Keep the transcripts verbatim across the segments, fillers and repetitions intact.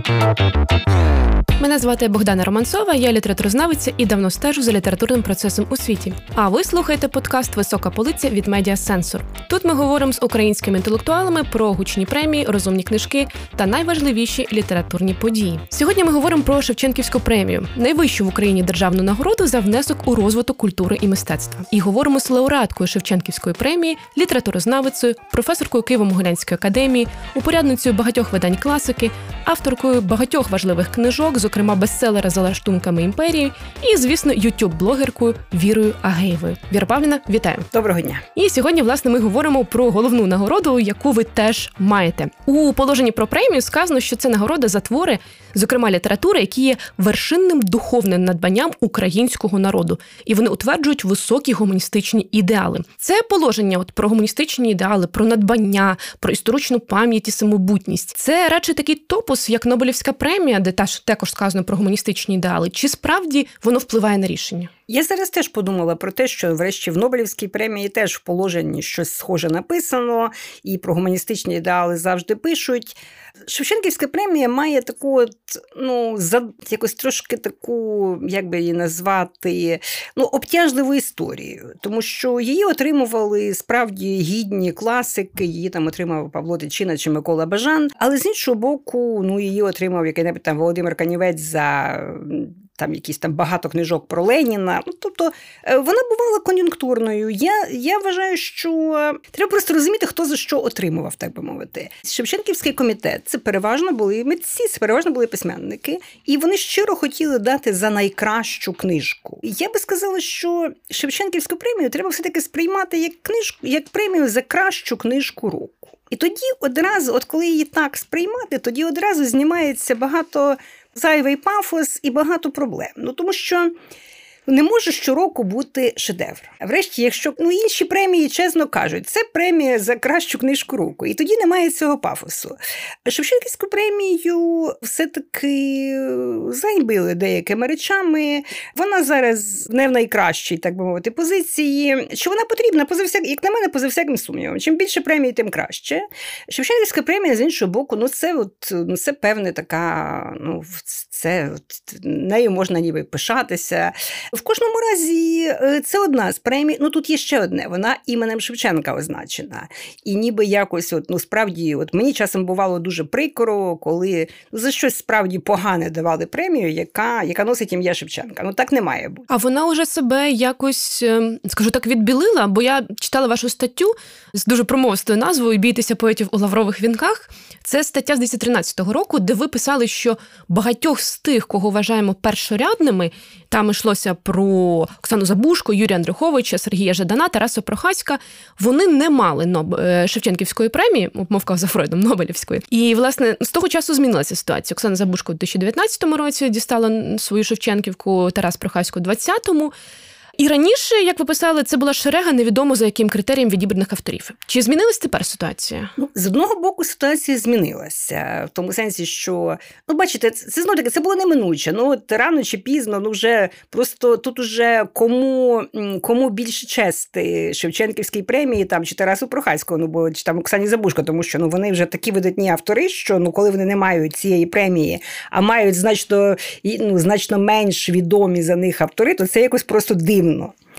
Мене звати Богдана Романцова, я літературознавиця і давно стежу за літературним процесом у світі. А ви слухаєте подкаст «Висока полиця» від Media Sensor. Тут ми говоримо з українськими інтелектуалами про гучні премії, розумні книжки та найважливіші літературні події. Сьогодні ми говоримо про Шевченківську премію, найвищу в Україні державну нагороду за внесок у розвиток культури і мистецтва. І говоримо з лауреаткою Шевченківської премії, літературознавицею, професоркою Києво-Могилянської академії, упорядницею багатьох видань класики, авторкою багатьох важливих книжок, зокрема бестселера «За лаштунками імперії» і, звісно, ютуб-блогеркою Вірою Агеєвою. Віра Павлівна, вітаю. Доброго дня. І сьогодні, власне, ми говоримо про головну нагороду, яку ви теж маєте. У положенні про премію сказано, що це нагорода за твори, зокрема літератури, які є вершинним духовним надбанням українського народу. І вони утверджують високі гуманістичні ідеали. Це положення от про гуманістичні ідеали, про надбання, про історичну пам'ять і самобутність. Це радше такий топос, як Нобелівська премія, де також сказано про гуманістичні ідеали. Чи справді воно впливає на рішення? Я зараз теж подумала про те, що врешті в Нобелівській премії теж в положенні щось схоже написано, і про гуманістичні ідеали завжди пишуть. Шевченківська премія має таку, от, ну, за, якось трошки таку, як би її назвати, ну, обтяжливу історію. Тому що її отримували справді гідні класики, її там отримав Павло Тичина чи Микола Бажан, але з іншого боку, ну, її отримав який-небудь там Володимир Канівець за там якісь там багато книжок про Леніна. Ну, тобто, вона бувала кон'юнктурною. Я, я вважаю, що треба просто розуміти, хто за що отримував, так би мовити. Шевченківський комітет – це переважно були митці, це переважно були письменники, і вони щиро хотіли дати за найкращу книжку. Я би сказала, що Шевченківську премію треба все-таки сприймати як книжку, як премію за кращу книжку року. І тоді одразу, от коли її так сприймати, тоді одразу знімається багато зайвий пафос і багато проблем. Ну, тому що не може щороку бути шедевр. Врешті, якщо ну, інші премії, чесно кажуть, це премія за кращу книжку року. І тоді немає цього пафосу. Шевченківську премію все-таки зганьбили деякими речами. Вона зараз не в найкращій, так би мовити, позиції. Що вона потрібна, поза всяк, як на мене, поза всяким сумнівом. Чим більше премій, тим краще. Шевченківська премія, з іншого боку, ну це, от, ну, це певне така, ну, це, от, нею можна ніби пишатися. В кожному разі це одна з премій, ну тут є ще одне, вона іменем Шевченка означена. І ніби якось, от, ну справді, от мені часом бувало дуже прикро, коли за щось справді погане давали премію, яка, яка носить ім'я Шевченка. Ну так не має бути. А вона уже себе якось, скажу так, відбілила, бо я читала вашу статтю з дуже промовистою назвою «Бійтеся поетів у лаврових вінках». Це стаття з дві тисячі тринадцятого року, де ви писали, що багатьох з тих, кого вважаємо першорядними, там йшлося про Оксану Забужко, Юрія Андруховича, Сергія Жадана, Тараса Прохаська, вони не мали Ноб... Шевченківської премії, мовка за Фройдом, Нобелівської. І, власне, з того часу змінилася ситуація. Оксана Забужко у дві тисячі дев'ятнадцятому році дістала свою Шевченківку, Тарас Прохасько у двадцятому. І раніше, як ви писали, це була шерега невідомо за яким критерієм відібраних авторів. Чи змінилась тепер ситуація? Ну, з одного боку, ситуація змінилася. В тому сенсі, що, ну, бачите, це, знову таки, це було неминуче. Ну, от рано чи пізно, ну, вже просто тут уже кому, кому більше чести Шевченківській премії, там, чи Тарасу Прохаського, ну, бо, чи там Оксані Забужко, тому що, ну, вони вже такі видатні автори, що, ну, коли вони не мають цієї премії, а мають значно, ну, значно менш відомі за них автори, то це якось просто дивно.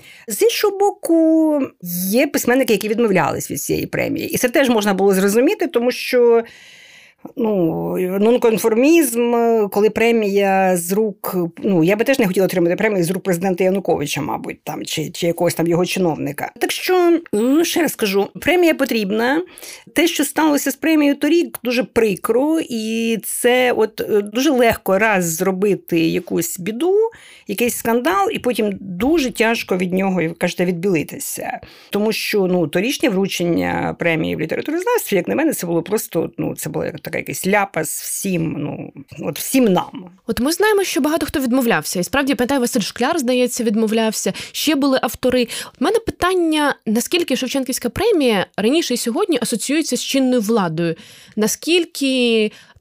З іншого боку, є письменники, які відмовлялись від цієї премії. І це теж можна було зрозуміти, тому що ну, нонконформізм, коли премія з рук, ну, я би теж не хотіла отримати премію з рук президента Януковича, мабуть, там, чи, чи якогось там його чиновника. Так що, ну, ще раз скажу, премія потрібна. Те, що сталося з премією торік, дуже прикро, і це от дуже легко раз зробити якусь біду, якийсь скандал, і потім дуже тяжко від нього, як кажете, відбілитися. Тому що, ну, торічнє вручення премії в літературознавстві, як на мене, це було просто, ну, це було така якийсь ляпас всім, ну, от всім нам. От ми знаємо, що багато хто відмовлявся. І справді, пам'ятаю, Василь Шкляр, здається, відмовлявся. Ще були автори. У мене питання, наскільки Шевченківська премія раніше і сьогодні асоціюється з чинною владою? Наскільки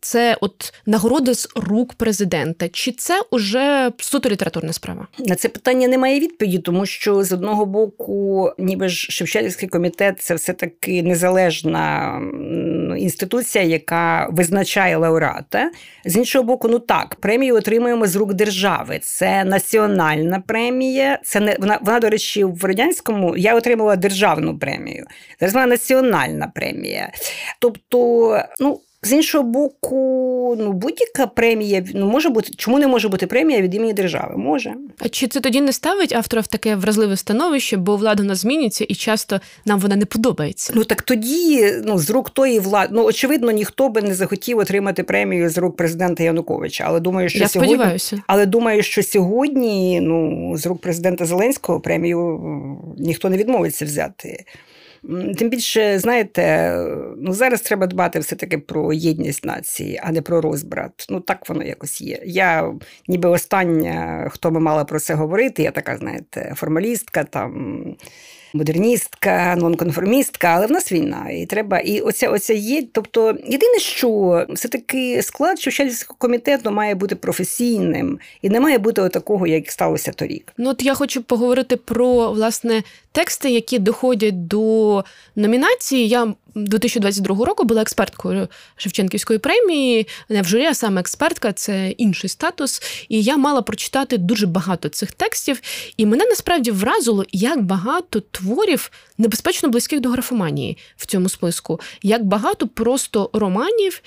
це от нагорода з рук президента? Чи це уже суто літературна справа? На це питання немає відповіді, тому що з одного боку, ніби ж Шевченківський комітет – це все-таки незалежна інституція, яка визначає лауреата. З іншого боку, ну так, премію отримуємо з рук держави. Це національна премія. Це не вона, вона, до речі, в радянському я отримала державну премію. Зараз вона національна премія. Тобто, ну, з іншого боку, ну, будь-яка премія, ну, може бути, чому не може бути премія від імені держави? Може. А чи це тоді не ставить автора в таке вразливе становище, бо влада у нас змінюється і часто нам вона не подобається? Ну, так тоді, ну, з рук тої влади, ну, очевидно, ніхто би не захотів отримати премію з рук президента Януковича, але думаю, що Я сьогодні... сподіваюся. Але думаю, що сьогодні, ну, з рук президента Зеленського премію ніхто не відмовиться взяти. Тим більше, знаєте, ну зараз треба дбати все-таки про єдність нації, а не про розбрат. Ну так воно якось є. Я ніби остання, хто би мала про це говорити, я така, знаєте, формалістка, там, модерністка, нонконформістка, але в нас війна, і треба, і оця, оця є, тобто, єдине, що все-таки склад Шевченківського комітету має бути професійним, і не має бути отакого, як сталося торік. Ну, от я хочу поговорити про, власне, тексти, які доходять до номінації. Я дві тисячі двадцять другого року була експерткою Шевченківської премії, не в журі, а саме експертка, це інший статус, і я мала прочитати дуже багато цих текстів, і мене насправді вразило, як багато творів небезпечно близьких до графоманії в цьому списку, як багато просто романів,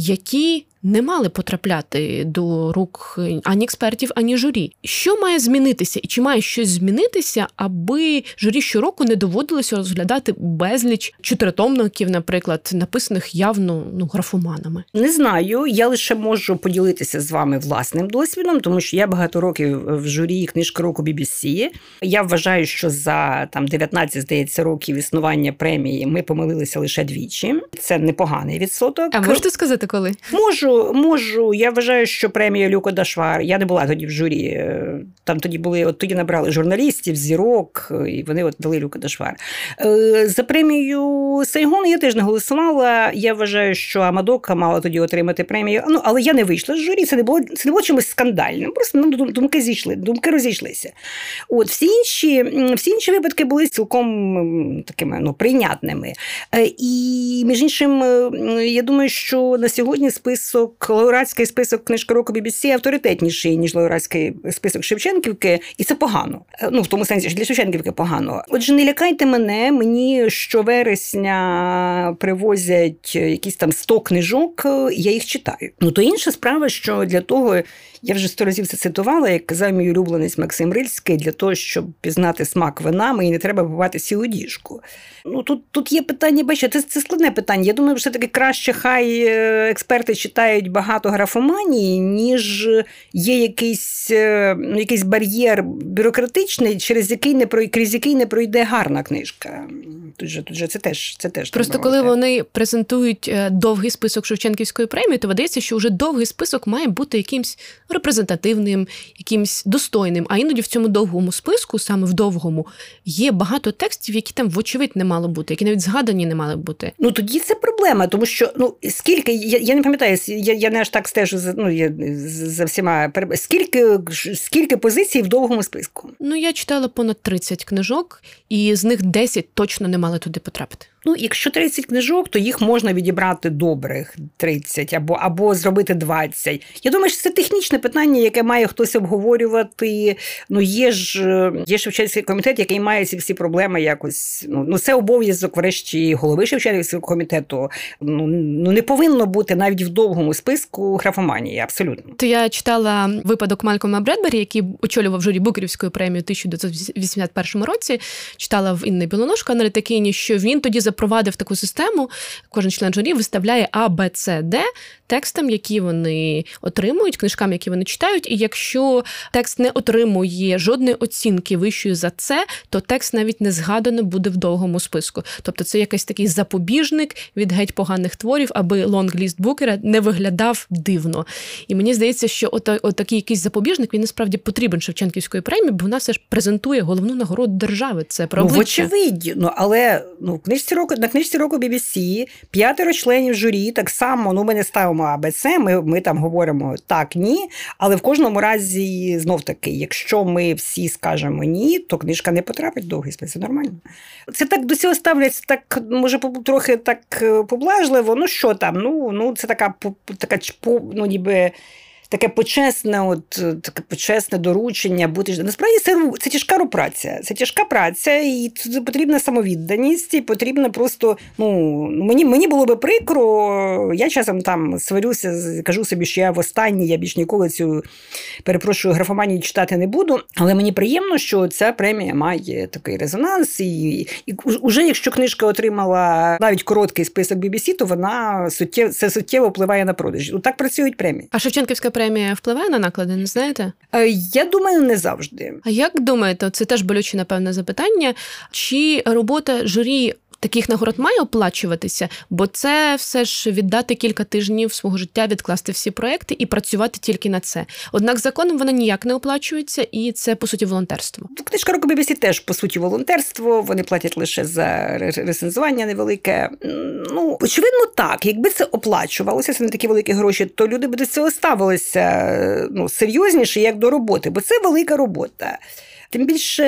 які не мали потрапляти до рук ані експертів, ані журі. Що має змінитися? І чи має щось змінитися, аби журі щороку не доводилося розглядати безліч чотиритомників, наприклад, написаних явно ну, графоманами? Не знаю. Я лише можу поділитися з вами власним досвідом, тому що я багато років в журі книжки року бі бі сі. Я вважаю, що за там дев'ятнадцять, здається, років існування премії ми помилилися лише двічі. Це непоганий відсоток. А можете сказати, коли? Можу. Можу, я вважаю, що премія Люка Дашвар, я не була тоді в журі, там тоді були, от тоді набрали журналістів, зірок, і вони от дали Люка Дашвар. За премію Сайгон я теж не голосувала, я вважаю, що Амадока мала тоді отримати премію, ну, але я не вийшла з журі, це не було, це не було чимось скандальним, просто ну, думки зійшли, думки розійшлися. От, всі інші, всі інші випадки були цілком такими, ну, прийнятними. І, між іншим, я думаю, що на сьогодні список лауреатський список книжки року бі бі сі авторитетніший, ніж лауреатський список Шевченківки, і це погано. Ну, в тому сенсі, що для Шевченківки погано. Отже, не лякайте мене, мені щовересня привозять якісь там сто книжок, я їх читаю. Ну, то інша справа, що для того, я вже сто разів це цитувала, як казав мій улюбленець Максим Рильський, для того, щоб пізнати смак вина, мені не треба бувати цілу діжку. Ну, тут, тут є питання, бачите, це, це складне питання. Я думаю, що все-таки краще хай експерти читають багато графоманії, ніж є якийсь, ну, якийсь бар'єр бюрократичний, через який не, крізь який не пройде гарна книжка. Тут же, тут же це теж, це теж просто коли вони презентують довгий список Шевченківської премії, то видається, що вже довгий список має бути якимсь репрезентативним, якимсь достойним. А іноді в цьому довгому списку, саме в довгому, є багато текстів, які там вочевидь не мало бути, які навіть згадані не мали бути. Ну, тоді це проблема, тому що, ну, скільки, я, я не пам'ятаю, я, я не аж так стежу за, ну, я, за всіма, скільки, скільки позицій в довгому списку? Ну, я читала понад тридцять книжок, і з них десять точно не мали туди потрапити. Ну, якщо тридцять книжок, то їх можна відібрати добрих тридцять або, або зробити двадцять. Я думаю, що це технічне питання, яке має хтось обговорювати. Ну, є ж є Шевченківський комітет, який має ці всі проблеми якось. Ну, ну це обов'язок, врешті, голови Шевченківського комітету. Ну, ну, не повинно бути навіть в довгому списку графоманії, абсолютно. То я читала випадок Малькольма Бредбері, який очолював журі Букерівської премії у тисяча дев'ятсот вісімдесят першому році. Читала в Інни Білоножко, аналітикині, що він тоді запровадив таку систему, кожен член журі виставляє А, Б, С, Д текстам, які вони отримують, книжкам, які вони читають, і якщо текст не отримує жодної оцінки вищої за це, то текст навіть не згадано буде в довгому списку. Тобто це якийсь такий запобіжник від геть поганих творів, аби лонгліст Букера не виглядав дивно. І мені здається, що от, от такий якийсь запобіжник, він насправді потрібен Шевченківської премії, бо вона все ж презентує головну нагороду держави. Це про обличчя. Ну, вочевидь. Ну, але ну, в книжці року, на книжці року бі бі сі п'ятеро членів журі, так само, ну, ми не ставимо А Б С, ми, ми там говоримо так, ні, але в кожному разі, знов-таки, якщо ми всі скажемо ні, то книжка не потрапить в довгий список, нормально. Це так до цього ставляться, так, може, трохи так поблажливо, ну, що там, ну, ну це така, така ну, ніби... Таке почесне, от, таке почесне доручення бути. Насправді це, це тяжка праця. Це тяжка праця, і потрібна самовідданість, і потрібно просто, ну, мені, мені було би прикро, я часом там сварюся, кажу собі, що я востаннє, я більш ніколи цю, перепрошую, графоманію читати не буду, але мені приємно, що ця премія має такий резонанс, і, і уже якщо книжка отримала навіть короткий список бі бі сі, то вона суттєво, це суттєво впливає на продажі. Ну, так працюють премії. А Шевченківська премія впливає на наклади, не знаєте? Я думаю, не завжди. А як думаєте, це теж болюче, напевне, запитання, чи робота журі таких нагород має оплачуватися? Бо це все ж віддати кілька тижнів свого життя, відкласти всі проекти і працювати тільки на це. Однак законом вона ніяк не оплачується, і це, по суті, волонтерство. Книжка року бі бі сі теж, по суті, волонтерство. Вони платять лише за рецензування невелике. Ну, очевидно, так. Якби це оплачувалося, це не такі великі гроші, то люди б до цього ставилися ну, серйозніше, як до роботи. Бо це велика робота. Тим більше,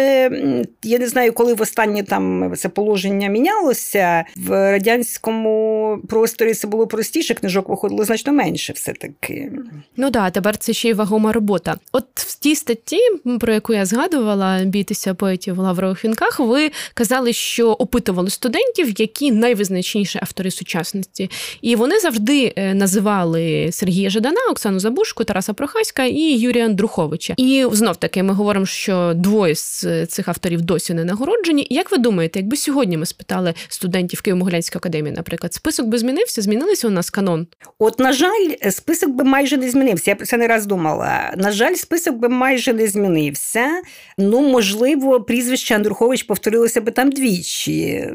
я не знаю, коли востаннє там це положення мінялося, в радянському просторі це було простіше, книжок виходило значно менше все-таки. Ну так, тепер це ще й вагома робота. От в тій статті, про яку я згадувала, «Бійтеся поетів у лаврових вінках», ви казали, що опитували студентів, які найвизначніші автори сучасності. І вони завжди називали Сергія Жадана, Оксану Забушку, Тараса Прохаська і Юрія Андруховича. І знов-таки ми говоримо, що двоє з цих авторів досі не нагороджені. Як ви думаєте, якби сьогодні ми спитали студентів Києво-Могилянської академії, наприклад, список би змінився? Змінилися у нас канон? От, на жаль, список би майже не змінився. Я про це не раз думала. На жаль, список би майже не змінився. Ну, можливо, прізвище Андрухович повторилося би там двічі.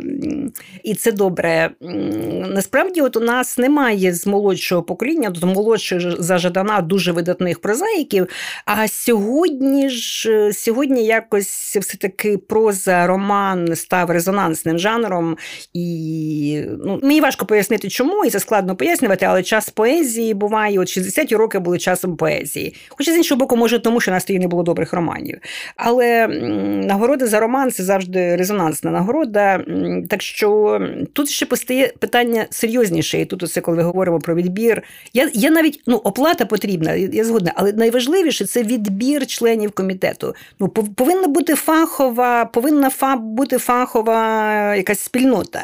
І це добре. Насправді, от у нас немає з молодшого покоління, от молодших за Жадана дуже видатних прозаїків, а сьогодні ж, сьогодні якось все-таки проза, роман став резонансним жанром, і ну, мені важко пояснити, чому, і це складно пояснювати, але час поезії буває, от шістдесяті роки були часом поезії. Хоча, з іншого боку, може тому, що у нас тоді не було добрих романів. Але нагорода за роман – це завжди резонансна нагорода, так що тут ще постає питання серйозніше, і тут оце, коли ми говоримо про відбір. Я, я навіть, ну, оплата потрібна, я згодна, але найважливіше – це відбір членів комітету. Ну, повинна бути фахова, повинна фа, бути фахова якась спільнота.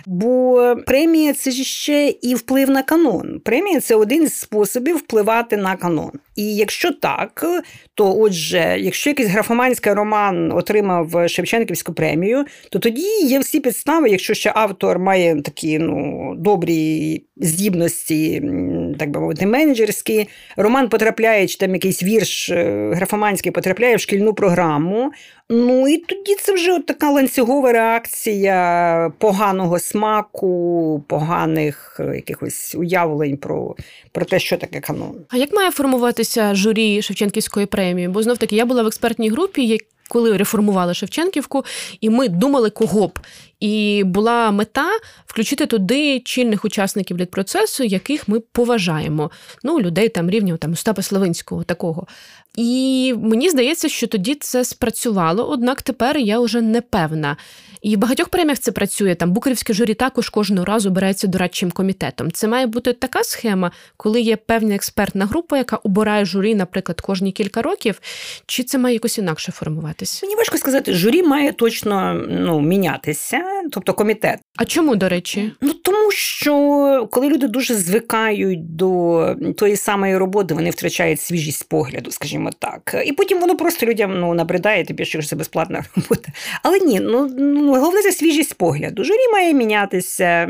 Бо премія – це ж ще і вплив на канон. Премія – це один з способів впливати на канон. І якщо так, то отже, якщо якийсь графоманський роман отримав Шевченківську премію, то тоді є всі підстави, якщо ще автор має такі ну, добрі здібності, так би мовити, менеджерські, роман потрапляє, чи там якийсь вірш графоманський потрапляє в шкільну програму, ну і тоді це вже от така ланцюгова реакція поганого смаку, поганих якихось уявлень про, про те, що таке канон. А як має формуватися журі Шевченківської премії? Бо знов-таки я була в експертній групі, коли реформували Шевченківку, і ми думали, кого б. І була мета включити туди чільних учасників літпроцесу, яких ми поважаємо. Ну, людей там рівня там, Остапа Славинського, такого. І мені здається, що тоді це спрацювало, однак тепер я вже не певна. І в багатьох преміях це працює. Там Букерівське журі також кожного разу обирається дорадчим комітетом. Це має бути така схема, коли є певна експертна група, яка обирає журі, наприклад, кожні кілька років, чи це має якось інакше формуватися? Мені важко сказати, журі має точно ну, мінятися, тобто комітет. А чому, до речі? Ну, тому що коли люди дуже звикають до тої самої роботи, вони втрачають свіжість погляду, скажімо так. І потім воно просто людям ну, набридає, тобі що це безплатна робота. Але ні, ну, головне це свіжість погляду. Журі має мінятися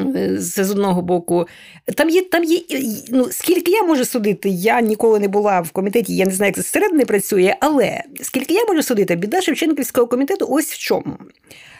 з одного боку. Там є, там є, ну, скільки я можу судити, я ніколи не була в комітеті, я не знаю, як це зсередини працює, але скільки я можу судити, біда Шевченківського комітету ось в чому.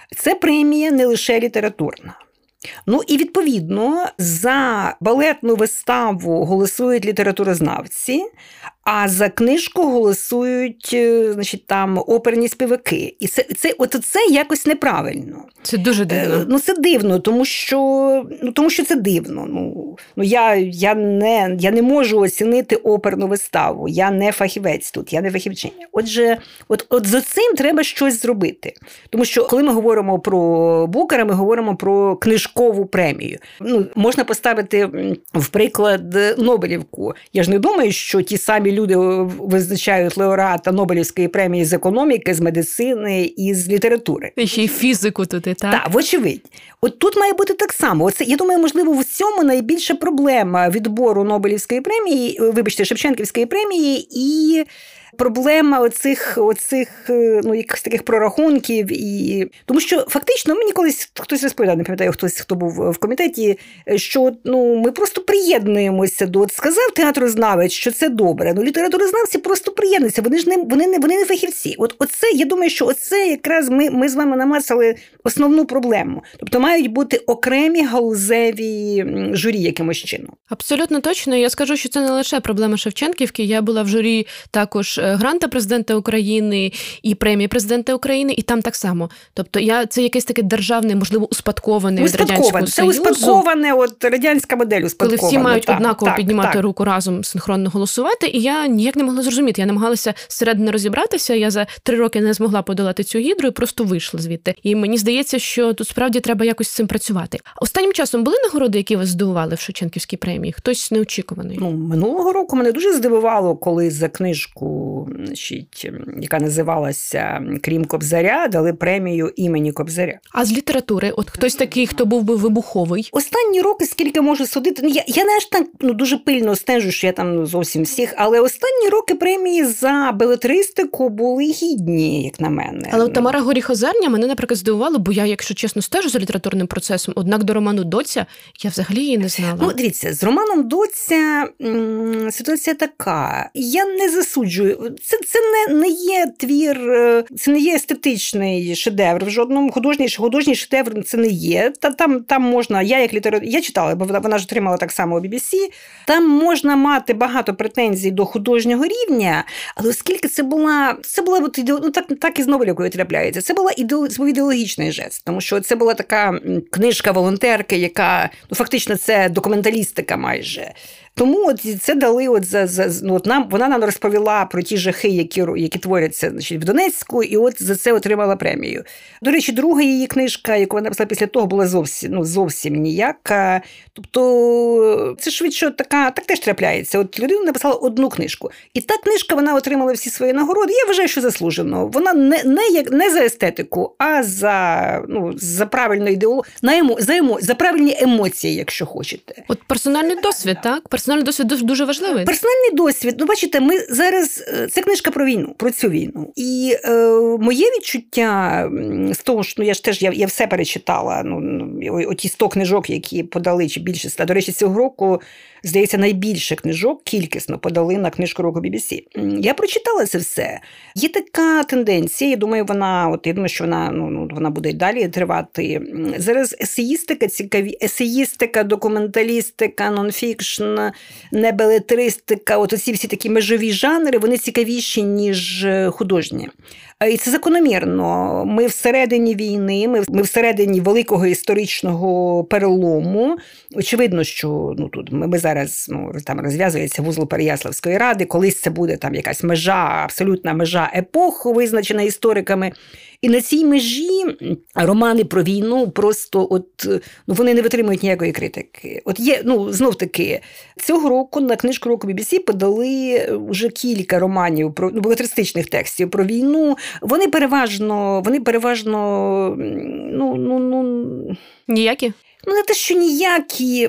Це премія не лише літературна. Ну і, відповідно, за балетну виставу голосують літературознавці, а за книжку голосують, значить, там оперні співаки. І це, це, от це якось неправильно. Це дуже дивно. Е, ну, це дивно, тому що, ну, тому що це дивно. Ну, ну, я, я, не, я не можу оцінити оперну виставу, я не фахівець тут, я не фахівчиня. Отже, от, от за цим треба щось зробити. Тому що, коли ми говоримо про Букера, ми говоримо про книжкову премію. Ну, можна поставити в приклад Нобелівку. Я ж не думаю, що ті самі люди визначають лауреата Нобелівської премії з економіки, з медицини і з літератури. І ще й фізику тут, і так? Так, вочевидь. От тут має бути так само. Оце, я думаю, можливо, в цьому найбільша проблема відбору Нобелівської премії, вибачте, Шевченківської премії і проблема оцих, оцих ну, якихось таких прорахунків. І... Тому що фактично мені колись хтось розповідав, не пам'ятаю, хтось, хто був в комітеті, що ну, ми просто приєднуємося до... От сказав театрознавець, що це добре. Ну, літературознавці просто приєднуються, вони ж не, вони не, вони не фахівці. От оце, я думаю, що оце якраз ми, ми з вами намацали основну проблему. Тобто мають бути окремі галузеві журі якимось чином. Абсолютно точно. Я скажу, що це не лише проблема Шевченківки. Я була в журі також гранта президента України і премії президента України, і там так само. Тобто я це якесь таке державне, можливо, успадковане від Радянського це Союзу. Це успадковане, от радянська модель успадкована. Коли всі мають так, однаково так, піднімати так. руку разом, синхронно голосувати, і я ніяк не могла зрозуміти. Я намагалася зсередини розібратися, я за три роки не змогла подолати цю гідру і просто вийшла звідти. І мені здається, що тут справді треба якось з цим працювати. Останнім часом були нагороди, які вас здивували в Шевченківській премії? Хтось неочікуваний? Ну, минулого року мене дуже здивувало, коли за книжку, значить, яка називалася «Крім Кобзаря», дали премію імені Кобзаря. А з літератури? От хтось такий, хто був би вибуховий? Останні роки, скільки можу судити, ну, я, я не аж так ну, дуже пильно стежу, що я там ну, зовсім всіх, але останні роки премії за белетристику були гідні, як на мене. Але Тамара Горіх-Озерня мене, наприклад, здивувала, бо я, якщо чесно, стежу за літературним процесом, однак до роману «Доця» я взагалі її не знала. Ну, дивіться, з романом «Доця» м- ситуація така. Я не засуджую. Це, це не, не є твір, це не є естетичний шедевр в жодному. Художній, художній шедевр це не є. Та, там, там можна, я як літератор... Я читала, бо вона, вона ж отримала так само у бі бі сі. Там можна мати багато претензій до художнього рівня, але оскільки це була, це була от, ну, так, так і з Нобелівкою трапляється, це була ідео, ідеологічний жест, тому що це була така книжка волонтерки, яка, ну, фактично, це документалістика майже. Тому от це дали от за, за ну, от нам, вона нам розповіла про ті жахи, які, які творяться, значить, в Донецьку, і от за це отримала премію. До речі, друга її книжка, яку вона написала після того, була зовсім, ну, зовсім ніяка. Тобто це швидше така, так теж трапляється. От людина написала одну книжку. І та книжка, вона отримала всі свої нагороди. Я вважаю, що заслужено. Вона не, не, як, не за естетику, а за, ну, за правильну ідеологію, за, емо, за правильні емоції, якщо хочете. От персональний досвід, так? Персональний досвід дуже важливий. Персональний досвід. Ну, бачите, ми зараз... Це книжка про війну, про цю війну. І е, моє відчуття з того, що ну, я ж теж я, я все перечитала, ну, оті сто книжок, які подали, чи більше ста. До речі, цього року, здається, найбільше книжок кількісно подали на книжку року бі бі сі. Я прочитала це все. Є така тенденція, я думаю, вона, от, я думаю, що вона, ну, вона буде й далі тривати. Зараз есеїстика цікаві, есеїстика, документалістика, нонфікшн, небелетристика, от оці всі такі межові жанри, вони цікавіші, ніж художні. І це закономірно. Ми всередині війни, ми, ми всередині великого історичного перелому. Очевидно, що ну, тут ми, ми зараз ну, там розв'язується вузол Переяславської ради, колись це буде там якась межа, абсолютна межа епох, визначена істориками. І на цій межі романи про війну просто от, ну, вони не витримують ніякої критики. От є, ну, знов-таки, цього року на книжку року бі бі сі подали вже кілька романів, про, ну, белетристичних текстів про війну. Вони переважно, вони переважно, ну, ну, ну... Ніякі? Ну, не те, що ніякі.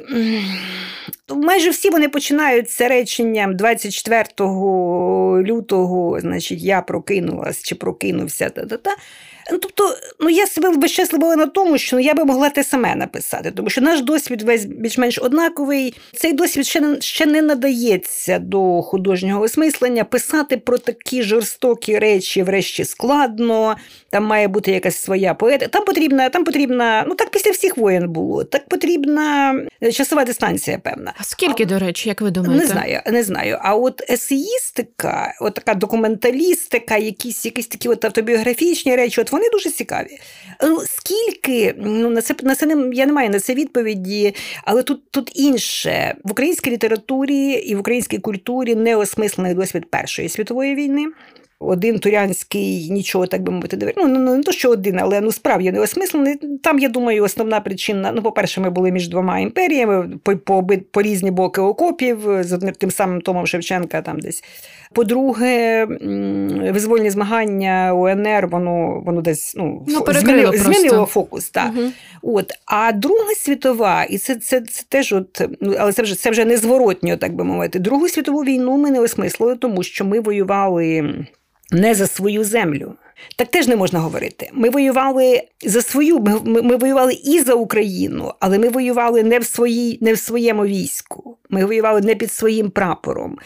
Майже всі вони починаються реченням двадцять четвертого лютого, значить, я прокинулась чи прокинувся, та-та-та. Ну, тобто, ну, я себе весь час ловила на тому, що ну, я би могла те саме написати, тому що наш досвід весь більш-менш однаковий. Цей досвід ще не, ще не надається до художнього осмислення. Писати про такі жорстокі речі врешті складно, там має бути якась своя поетика. Там потрібна, там потрібна, ну так після всіх воєн було, так потрібна часова дистанція певна. А скільки, а, до речі, як ви думаєте? Не знаю, не знаю. А от есеїстика, от така документалістика, якісь, якісь такі от автобіографічні речі, от вони дуже цікаві. Ну, скільки, ну, на це, на це не, я не маю на це відповіді, але тут, тут інше. В українській літературі і в українській культурі неосмислений досвід Першої світової війни. Один Турянський, нічого, так би мовити, ну, ну, не то, що один, але ну, справді неосмислений. Там, я думаю, основна причина, ну, по-перше, ми були між двома імперіями, по, по, по різні боки окопів, з одним тим самим Томом Шевченка там десь. По-друге, визвольні змагання УНР, воно, воно десь ну, ну, змінило, змінило фокус. Так. Угу. От. А Друга світова, і це, це, це теж, от, ну, але це вже, це вже незворотньо, так би мовити, Другу світову війну ми не осмислили, тому що ми воювали не за свою землю. Так теж не можна говорити. Ми воювали за свою, ми, ми, ми воювали і за Україну, але ми воювали не в, своїй, не в своєму війську. Ми воювали не під своїм прапором.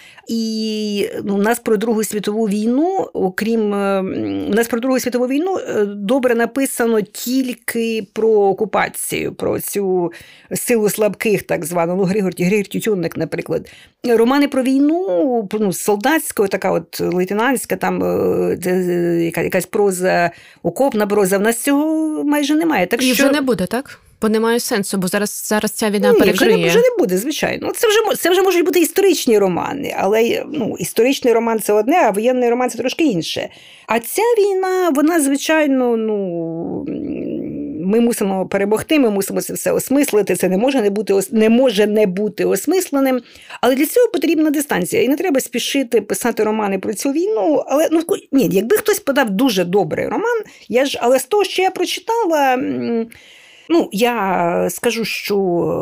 І ну, у нас про Другу світову війну, окрім, у нас про Другу світову війну добре написано тільки про окупацію, про цю силу слабких, так звану, ну, Григор, Григор Тютюнник, наприклад. Романи про війну, ну, солдатська, така от лейтенантська, там якась проза, окопна проза, в нас цього майже немає. Так, і що... вже не буде, так? Бо немає сенсу, бо зараз, зараз ця війна Ні, перекриє. Вже не, вже не буде, звичайно. Це вже, це вже можуть бути історичні романи, але ну, історичний роман – це одне, а воєнний роман – це трошки інше. А ця війна, вона, звичайно, ну, ми мусимо перемогти, ми мусимо це все осмислити, це не може не бути, не може не бути осмисленим, але для цього потрібна дистанція. І не треба спішити писати романи про цю війну, але, ну, ні, якби хтось подав дуже добрий роман, я ж, але з того, що я прочитала, ну, я скажу, що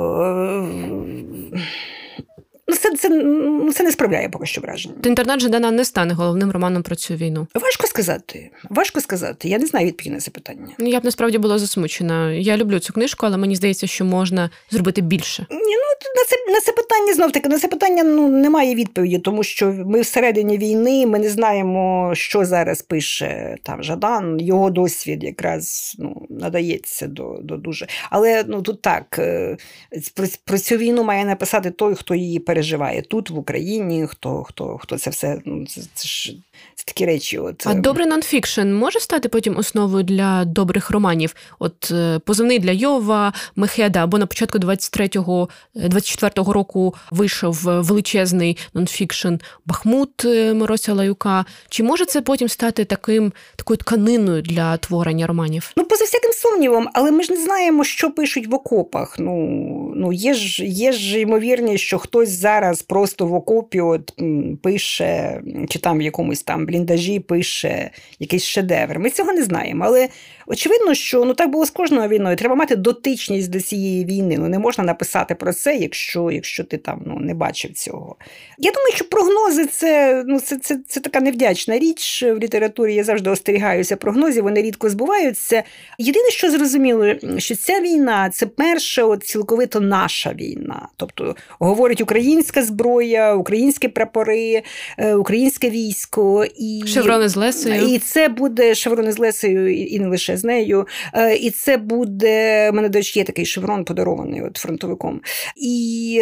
ну, це, це, це не справляє поки що враження. «Інтернат Жадана» не стане головним романом про цю війну? Важко сказати. Важко сказати. Я не знаю відповіді на це питання. Я б насправді була засмучена. Я люблю цю книжку, але мені здається, що можна зробити більше. Ні, ну, на це, на це питання, знов-таки, на це питання ну, немає відповіді, тому що ми всередині війни, ми не знаємо, що зараз пише там Жадан. Його досвід якраз ну, надається до, до дуже. Але ну, тут так, про, про цю війну має написати той, хто її переживає тут, в Україні, хто, хто, хто це все, ну, це, це ж це такі речі. От. А добрий нонфікшн може стати потім основою для добрих романів? От «Позивний для Йова», «Мехеда», або на початку двадцять третього, двадцять четвертого року вийшов величезний нонфікшн «Бахмут» Мирося Лаюка. Чи може це потім стати таким, такою тканиною для творення романів? Ну, поза всяким сумнівом, але ми ж не знаємо, що пишуть в окопах. Ну, ну є ж, є ж ймовірність, що хтось зараз просто в окопі от, пише, чи там в якомусь там бліндажі пише якийсь шедевр. Ми цього не знаємо, але очевидно, що ну, так було з кожною війною. Треба мати дотичність до цієї війни. Ну, не можна написати про це, якщо, якщо ти там ну, не бачив цього. Я думаю, що прогнози – це, ну, це, це, це така невдячна річ в літературі. Я завжди остерігаюся прогнозів, вони рідко збуваються. Єдине, що зрозуміло, що ця війна – це перша от, цілковито наша війна. Тобто, говорить українська зброя, українські прапори, українське військо. І, шеврони з Лесею. І це буде шеврони з Лесею, і не лише з нею. І це буде, в мене, до речі, є такий шеврон подарований от, фронтовиком. І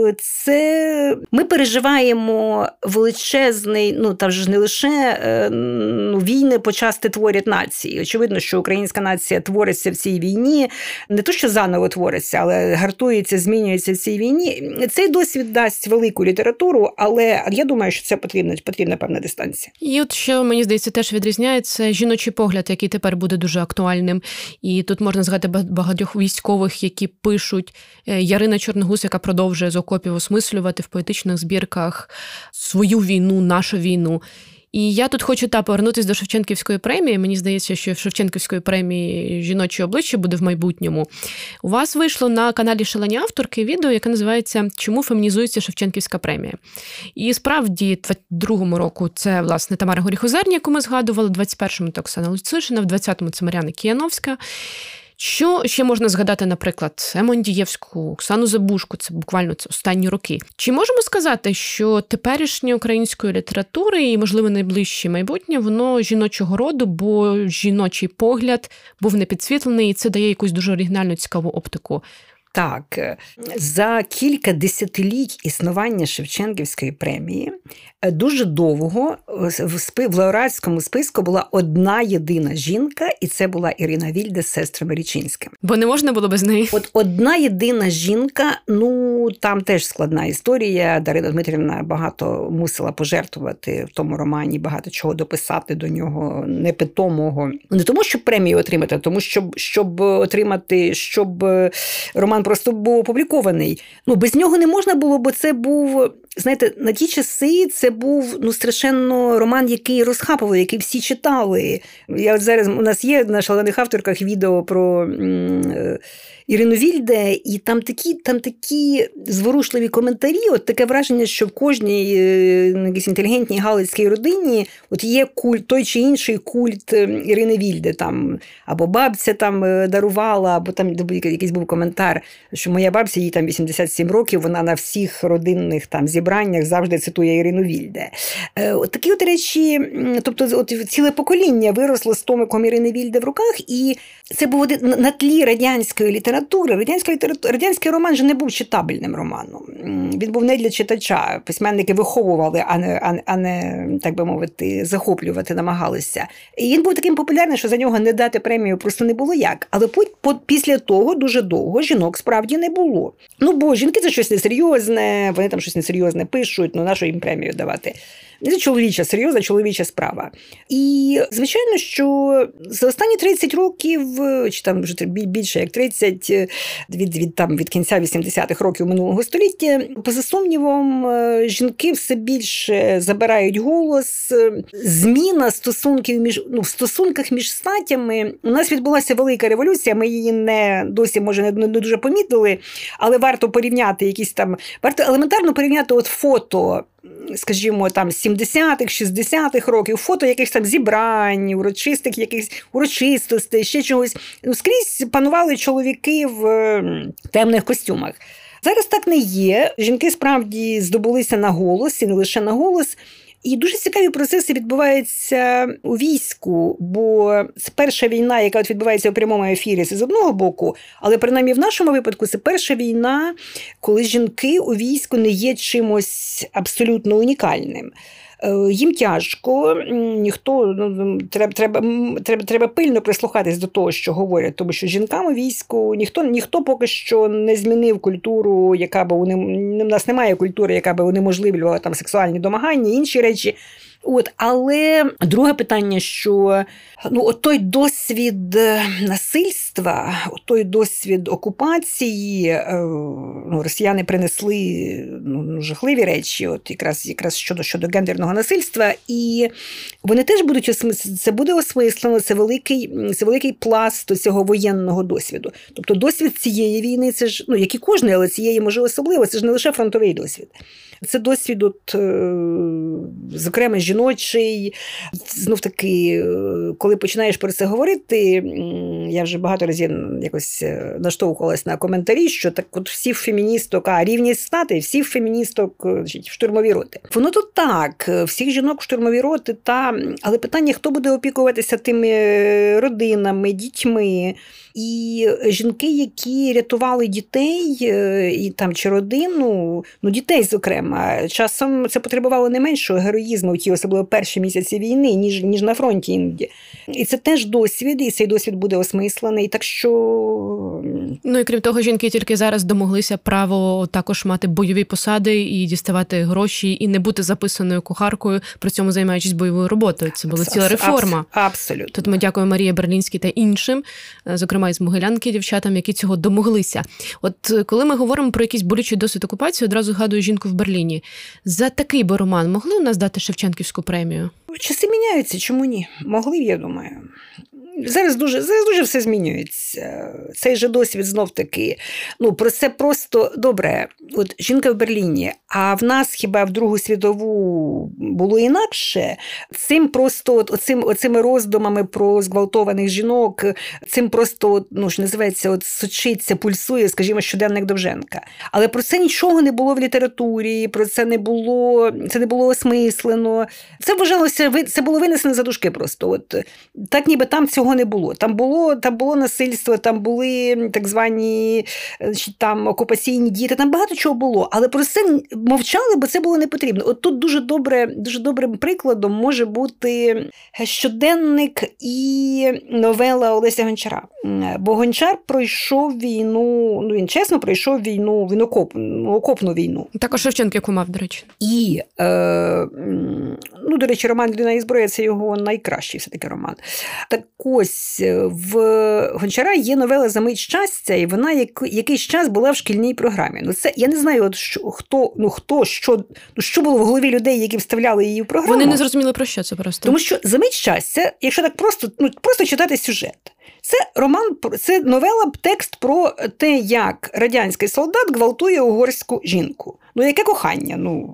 це ми переживаємо величезний, ну там ж не лише ну, війни почасти творять нації. Очевидно, що українська нація твориться в цій війні, не то, що заново твориться, але гартується, змінюється в цій війні. Цей досвід дасть велику літературу, але я думаю, що це потрібна, потрібна певна дистанція. І от що, мені здається, теж відрізняється жіночий погляд, який тепер буде дуже актуальним. І тут можна згадати багатьох військових, які пишуть. Ярина Чорногуз, яка продовжує з окопів осмислювати в поетичних збірках свою війну, нашу війну. І я тут хочу та повернутися до Шевченківської премії. Мені здається, що в Шевченківської премії «Жіноче обличчя» буде в майбутньому. У вас вийшло на каналі «Шалені авторки» відео, яке називається «Чому фемінізується Шевченківська премія?». І справді, в двадцять другому року це, власне, Тамара Горіхозерня, яку ми згадували, в двадцять першому – це Оксана Луцишина, в двадцятому – це Мар'яна Кияновська. Що ще можна згадати, наприклад, Ему Андієвську, Оксану Забушку, це буквально це останні роки. Чи можемо сказати, що теперішнє української літератури і, можливо, найближче майбутнє, воно жіночого роду, бо жіночий погляд був не підсвітлений, і це дає якусь дуже оригінальну, цікаву оптику? Так, за кілька десятиліть існування Шевченківської премії дуже довго в лауреатському списку була одна єдина жінка, і це була Ірина Вільде з сестрами Річинськими. Бо не можна було без неї. От одна єдина жінка, ну, там теж складна історія. Дарина Дмитрівна багато мусила пожертвувати в тому романі, багато чого дописати до нього непитомого. Не тому, щоб премію отримати, а тому, щоб, щоб отримати, щоб роман просто був опублікований. Ну, без нього не можна було, бо це був, знаєте, на ті часи це був, ну, страшенно роман, який розхапували, який всі читали. Я от зараз, у нас є на «Шалених авторках» відео про м, Ірину Вільде, і там такі, там такі зворушливі коментарі, от таке враження, що в кожній якійсь інтелігентній галицькій родині от є культ, той чи інший культ Ірини Вільде, там, або бабця там дарувала, або там якийсь був коментар, що моя бабця, їй там вісімдесят сім років, вона на всіх родинних там зібраннях завжди цитує Ірину Вільде. От такі от речі, тобто от ціле покоління виросло з томиком Ірини Вільде в руках, і це був один на тлі радянської літератури. Радянська література, радянський роман же не був читабельним романом. Він був не для читача. Письменники виховували, а не, а, а не, так би мовити, захоплювати намагалися. І він був таким популярним, що за нього не дати премію просто не було як. Але по, по, після того дуже довго жінок справді не було. Ну, бо жінки – це щось несерйозне, вони там щось несерйозне пишуть, ну, на що їм премію давати? Це чоловіча, серйозна чоловіча справа. І, звичайно, що за останні тридцять років, чи там вже більше як тридцять, від, від, там, від кінця вісімдесятих років минулого століття, поза сумнівом, жінки все більше забирають голос. Зміна стосунків між, ну, в стосунках між статями. У нас відбулася велика революція, ми її не досі, може, не, не дуже помітили, але варто порівняти якісь там, варто елементарно порівняти от фото, скажімо, там, сімдесятих, шістдесятих років, фото якихось там зібрань, урочистих якихось урочистостей, ще чогось. Ну, скрізь панували чоловіки в темних костюмах. Зараз так не є. Жінки справді здобулися на голос, і не лише на голос. І дуже цікаві процеси відбуваються у війську, бо це перша війна, яка от відбувається у прямому ефірі, це з одного боку, але принаймні в нашому випадку це перша війна, коли жінки у війську не є чимось абсолютно унікальним. Їм тяжко, ніхто, ну, треба, треба, треба, треба пильно прислухатись до того, що говорять, тому що жінкам у війську ніхто, ніхто поки що не змінив культуру, яка б у нас немає культури, яка б унеможливлювала там сексуальні домагання, інші речі. От, але друге питання, що ну, от той досвід насильства, от той досвід окупації, ну, росіяни принесли ну, жахливі речі, от якраз, якраз щодо, щодо гендерного насильства, і вони теж будуть осмислені, це буде осмислено, це великий, це великий пласт цього воєнного досвіду. Тобто досвід цієї війни, це ж, ну, як і кожний, але цієї, може, особливо, це ж не лише фронтовий досвід. Це досвід, от, зокрема, жіночий. Знов таки, коли починаєш про це говорити, я вже багато разів якось наштовхувалась на коментарі, що так от всіх феміністок, а рівність стати, всіх феміністок в штурмові роти. Воно то так, всіх жінок в штурмові роти, та, але питання, хто буде опікуватися тими родинами, дітьми. І жінки, які рятували дітей і там чи родину, ну дітей, зокрема, часом це потребувало не меншого героїзму в ті особливо перші місяці війни, ніж, ніж на фронті іноді. І це теж досвід, і цей досвід буде осмислений, так що... Ну і крім того, жінки тільки зараз домоглися право також мати бойові посади і діставати гроші, і не бути записаною кухаркою кухаркою, при цьому займаючись бойовою роботою. Це була ціла реформа. Абсолютно. Тут ми дякуємо Марії Берлінській та іншим, зокрема із Могилянки дівчатам, які цього домоглися. От коли ми говоримо про якийсь болючий досвід окупації, одразу згадую «Жінку в Берліні». За такий би роман могли у нас дати Шевченківську премію? Часи міняються, чому ні? Могли, я думаю. Зараз дуже, зараз дуже все змінюється. Цей же досвід знов-таки. Ну, про це просто добре. От «Жінка в Берліні», а в нас хіба в Другу світову було інакше? Цим просто, от, оцим, оцими роздумами про зґвалтованих жінок, цим просто, ну, що називається, от сочиться, пульсує, скажімо, щоденник Довженка. Але про це нічого не було в літературі, про це не було, це не було осмислено. Це вважалося, це було винесено за дужки просто. От, так ніби там цього не було. Там було, там було насильство, там були так звані там, окупаційні діти, там багато чого було. Але про це мовчали, бо це було не потрібно. От тут дуже добре, дуже добрим прикладом може бути щоденник і новела Олеся Гончара. Бо Гончар пройшов війну, ну він чесно пройшов війну, він окоп, окопну війну. Також Шевченко, яку мав, до речі. І, е, ну, до речі, роман «Людина і зброя» – це його найкращий все-таки роман. Так ось, в Гончара є новела «За мить щастя», і вона як, якийсь час була в шкільній програмі. Ну, це, я не знаю, от, що, хто, ну, хто, що, ну, що було в голові людей, які вставляли її в програму. Вони не зрозуміли, про що це просто. Тому що «За мить щастя», якщо так просто, ну, просто читати сюжет, це роман, це новела, текст про те, як радянський солдат гвалтує угорську жінку. Ну, яке кохання? Ну,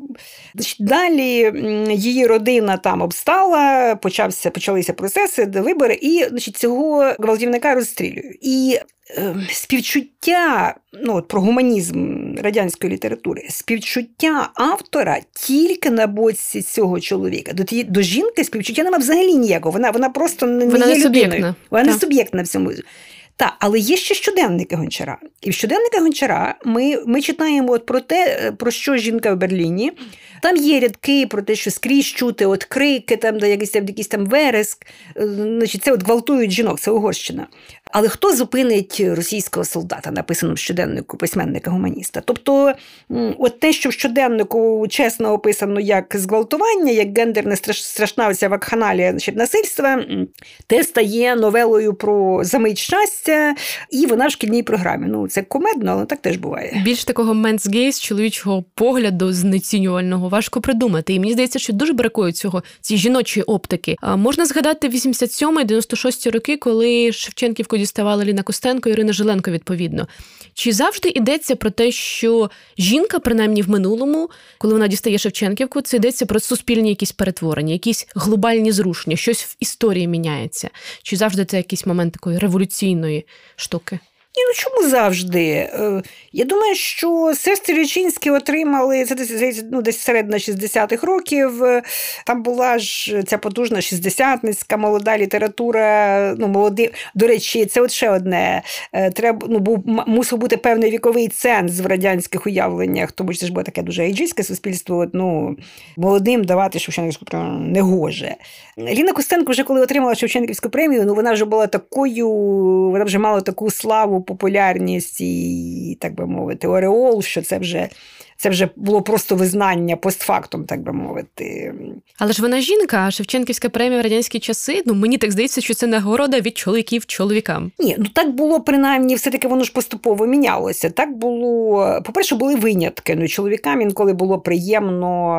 далі її родина там обстала, почався, почалися процеси, вибори, і, значить, цього гвалтівника розстрілюють. І е, співчуття, ну, от про гуманізм радянської літератури, співчуття автора тільки на боці цього чоловіка. До, тієї, до жінки співчуття немає взагалі ніякого. Вона, вона просто не, вона не є не людиною. Вона так. не суб'єктна в цьому. Так, але є ще щоденники Гончара. І в щоденники Гончара ми, ми читаємо от про те, про що «Жінка в Берліні». Там є рядки про те, що скрізь чути от крики, там, де якийсь, якийсь там вереск. Значить, це от гвалтують жінок, це Угорщина. Але хто зупинить російського солдата, написано в щоденнику письменника-гуманіста? Тобто, от те, що в щоденнику чесно описано як зґвалтування, як гендерне страшна оця вакханалія, значить, насильства, те стає новелою про «За мить щастя», і вона в шкільній програмі. Ну, це кумедно, але так теж буває. Більш такого men's gaze, чоловічого погляду знецінювального важко придумати. І мені здається, що дуже бракує цього, цієї жіночої оптики. А можна згадати вісімдесят сьомий - дев'яносто шостий роки, коли Шевченківку діставали Ліна Костенко і Ірина Жиленко, відповідно. Чи завжди йдеться про те, що жінка, принаймні в минулому, коли вона дістає Шевченківку, це йдеться про суспільні якісь перетворення, якісь глобальні зрушення, щось в історії міняється? Чи завжди це якийсь момент такої революційної штуки? Ні, ну чому завжди? Я думаю, що сестри Річинські отримали, це десь, ну, десь середина шістдесятих років, там була ж ця потужна шістдесятницька молода література, ну, молоді, до речі, це от ще одне, треба, ну, був, мусив бути певний віковий ценз в радянських уявленнях, тому що це ж було таке дуже ейджистське суспільство, ну, молодим давати Шевченківську премію не гоже. Ліна Костенко вже коли отримала Шевченківську премію, ну, вона вже була такою, вона вже мала таку славу, популярність і, так би мовити, ореол, що це вже, це вже було просто визнання постфактум, так би мовити. Але ж вона жінка, а Шевченківська премія в радянські часи, ну, мені так здається, що це нагорода від чоловіків чоловікам. Ні, ну так було, принаймні, все-таки воно ж поступово мінялося. Так було, по-перше, були винятки. Ну, чоловікам інколи було приємно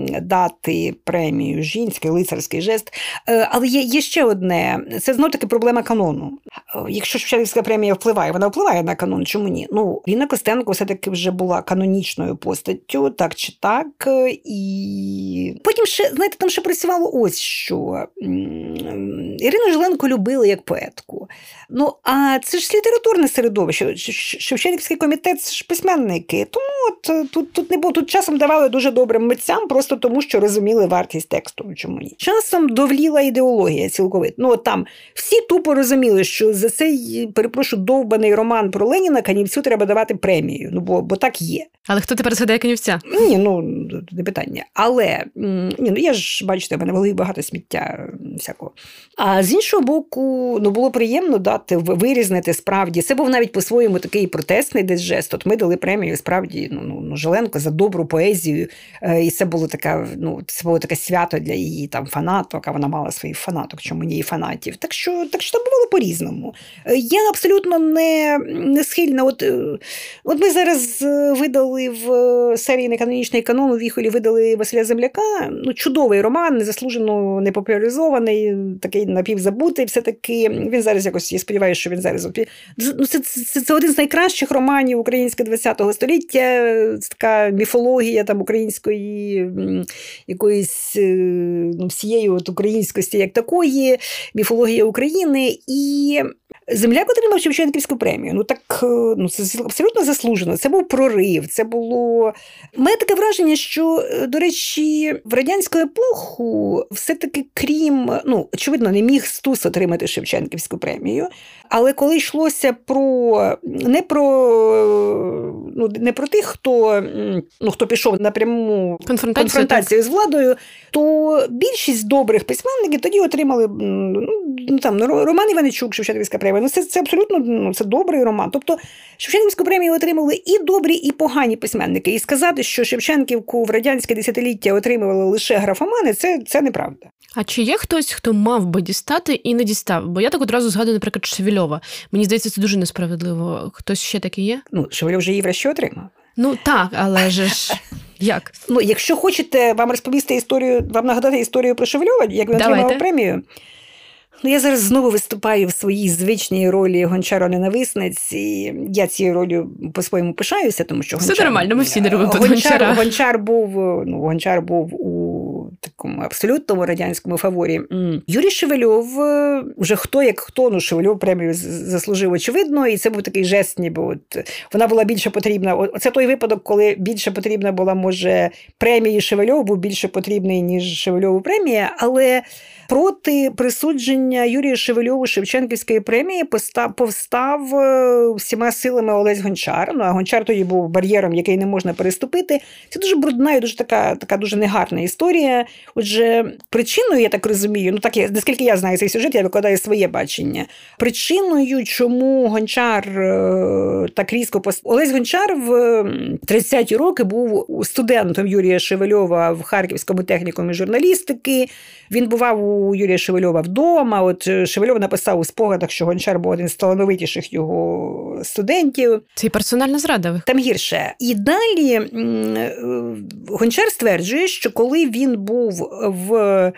дати премію жінський, лицарський жест. Але є, є ще одне, це знов-таки проблема канону. Якщо Шевченківська премія впливає, вона впливає на канон, чому ні? Ну, Ліна Костенко все-таки вже була канонічною постаттю, так чи так. І потім ще, знаєте, там ще працювало ось що. Ірину Жиленко любили як поетку. Ну, а це ж літературне середовище. Шевченківський комітет – це ж письменники. Тому от, тут, тут не було. Тут часом давали дуже добрим митцям, просто тому, що розуміли вартість тексту. Чому ні? Часом довліла ідеологія цілковито. Ну, от там всі тупо розуміли, що за цей, перепрошую, довбаний роман про Леніна Канівцю треба давати премію. Ну, бо, бо так є. Але хто тепер згадає Канівця? Ні, ну, не питання. Але, ні, ну, я ж, бачите, в мене в голові багато сміття всякого. А з іншого боку, ну, було приємно, приємно дати, вирізнити справді. Це був навіть по-своєму такий протестний десь жест. От ми дали премію справді ну, ну, Желенко за добру поезію. І це було така, ну, це було таке свято для її там фанаток, а вона мала своїх фанаток, чому не її фанатів. Так що, так що там бувало по-різному. Я абсолютно не, не схильна. От, от ми зараз видали в серії «Неканонічний канон» у Віхолі видали Василя Земляка. Ну, чудовий роман, незаслужено не популяризований, такий напівзабутий все-таки. Він зараз якось, я сподіваюся, що він зараз... Ну, це, це, це один з найкращих романів українського ХХ століття. Це така міфологія там української якоїсь ну, всієї от українськості як такої, міфологія України. І Земляк отримав Шевченківську премію. Ну так, ну це абсолютно заслужено. Це був прорив, це було... У мене таке враження, що, до речі, в радянську епоху все-таки крім, ну, очевидно, не міг Стус отримати Шевченківську премію, але коли йшлося про, не про, ну, не про тих, хто, ну, хто пішов на пряму конфронтацію, конфронтацію з владою, то більшість добрих письменників тоді отримали, ну, там, Роман Іваничук, Шевченківська премія. Ну, це, це абсолютно, ну, це добрий роман. Тобто Шевченківську премію отримали і добрі, і погані письменники. І сказати, що Шевченківку в радянське десятиліття отримували лише графомани, це, це неправда. А чи є хтось, хто мав би дістати і не дістав? Бо я так одразу згадую, наприклад, Шевельова. Мені здається, це дуже несправедливо. Хтось ще такий є? Ну, Шевельов вже її врешті отримав. Ну, так, але ж як? Ну, якщо хочете вам розповісти історію, вам нагадати історію про Шевельова, як він отримав премію, ну, я зараз знову виступаю в своїй звичній ролі гончара-ненависниць, і я цією ролью по-своєму пишаюся, тому що Гончар... Все нормально, ми всі не робимо тут Гончар, Гончара. Гончар був, ну, Гончар був у такому абсолютному радянському фаворі. Юрій Шевельов, уже хто як хто, ну, Шевельов премію заслужив, очевидно, і це був такий жест, ніби от, вона була більше потрібна. Оце той випадок, коли більше потрібна була, може, премії Шевельову, був більше потрібний, ніж Шевельову премія, але проти присудження Юрія Шевельову Шевченківської премії повстав всіма силами Олесь Гончар. Ну, а Гончар тоді був бар'єром, який не можна переступити. Це дуже брудна і дуже така, така дуже негарна історія. Отже, причиною, я так розумію, ну так, наскільки я знаю цей сюжет, я викладаю своє бачення. Причиною, чому Гончар так різко пост... Олесь Гончар в тридцяті роки був студентом Юрія Шевельова в Харківському технікумі журналістики. Він бував у Юрія Шевельова вдома. От Шевельов написав у спогадах, що Гончар був один з талановитіших його студентів. Це і персональна зрада. Там гірше. І далі Гончар стверджує, що коли він був в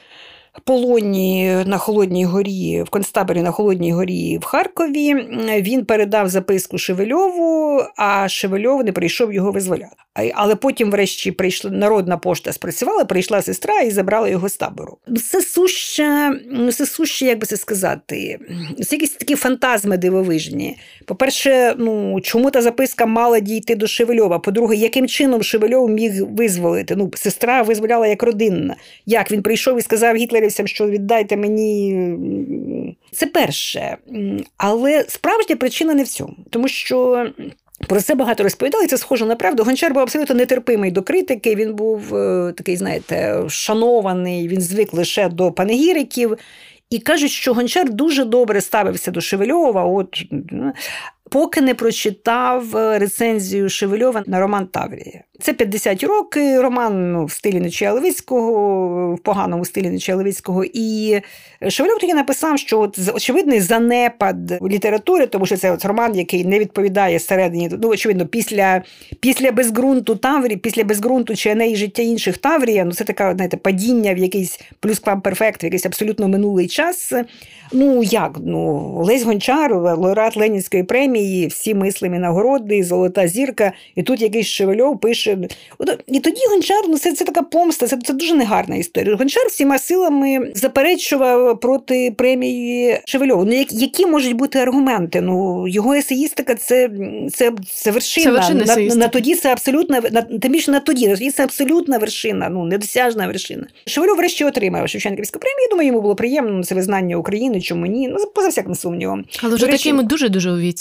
полоні на Холодній горі, в концтаборі на Холодній горі в Харкові, він передав записку Шевельову, а Шевельов не прийшов його визволяти. Але потім, врешті, прийшла народна пошта спрацювала, прийшла сестра і забрала його з табору. Це суща, це суща, як би це сказати, це якісь такі фантазми дивовижні. По-перше, ну, чому та записка мала дійти до Шевельова? По-друге, яким чином Шевельов міг визволити? Ну, сестра визволяла як родинна. Як? Він прийшов і сказав гітлерівцям, що віддайте мені... Це перше. Але справжня причина не в цьому. Тому що про це багато розповідали, це схоже на правду. Гончар був абсолютно нетерпимий до критики, він був е, такий, знаєте, шанований, він звик лише до панегіриків. І кажуть, що Гончар дуже добре ставився до Шевельова, от, поки не прочитав рецензію Шевельова на роман «Таврія». Це п'ятдесяті роки, роман ну, в стилі Нечая Левицького, в поганому стилі Нечая Левицького. І Шевельов тоді написав, що от очевидний занепад літератури, тому що це от роман, який не відповідає середині, ну, очевидно, після, після безґрунту Таврії, після безґрунту чи «Енеї життя інших» Таврія, ну, це таке, знаєте, падіння в якийсь плюс-квам-перфект, в якийсь абсолютно минулий час. Ну, як? Ну, Олесь Гончар, лауреат Ленінської премії, всі мислимі нагороди, золота зірка, і тут якийсь Шевельов пише. І тоді Гончар, ну, це, це така помста, це, це дуже негарна історія. Гончар всіма силами заперечував проти премії Шевельову. Ну, які, які можуть бути аргументи? Ну, його есеїстика – це, це, це вершина. Це на, на тоді це абсолютна, на, тим більше на тоді, на тоді це абсолютна вершина, ну, недосяжна вершина. Шевельов врешті отримав Шевченківську премію. Думаю, йому було приємно, це визнання України, чому ні. Ну, поза всяким сумнівом. Але вже такими дуже-дуже у віці.